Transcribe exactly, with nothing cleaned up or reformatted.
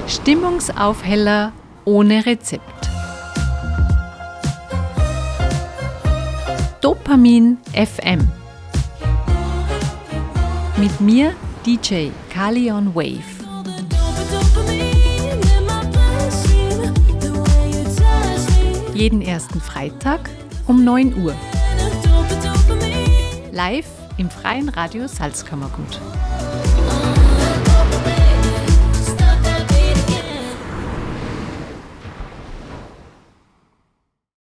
Stimmungsaufheller ohne Rezept. Dopamin F M. Mit mir D J Kali on Wave. Jeden ersten Freitag um neun Uhr. Live im Freien Radio Salzkammergut.